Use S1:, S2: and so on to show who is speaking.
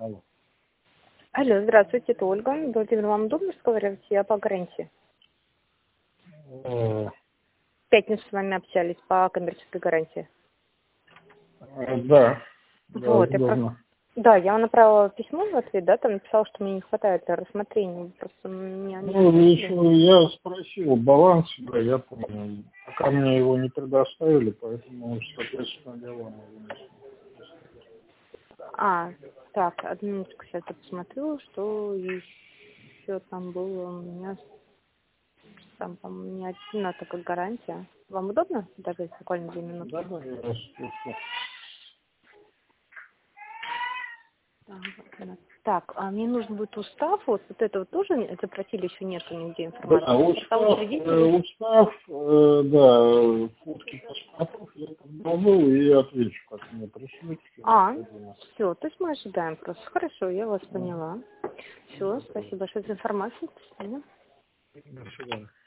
S1: Алло.
S2: Алло, здравствуйте, это Ольга. Владимир, вам удобно разговаривать? Я по гарантии.
S1: Э,
S2: В пятницу с вами общались по коммерческой гарантии.
S1: Да, да,
S2: Вот,
S1: удобно.
S2: Да, я вам направила письмо в ответ, да, там написала, что мне не хватает для рассмотрения. Просто меня не
S1: Еще я спросил баланс, да, я помню. Пока мне его не предоставили, поэтому, соответственно, я вам его не
S2: Так, одну минутку, сейчас я посмотрю, что еще там было у меня. Там, по-моему, не одна только гарантия. Вам удобно? Даже буквально 2 минутки.
S1: Да, я слушаю.
S2: Так, а мне нужен будет устав, вот это вот тоже запросили, еще нету нигде информации.
S1: Да, устав, да, фотки паспортов я подготовил и отвечу, как мне пришлют.
S2: Все, то есть мы ожидаем просто. Хорошо, я вас поняла. Все, спасибо большое за информацию. До свидания.
S1: До свидания.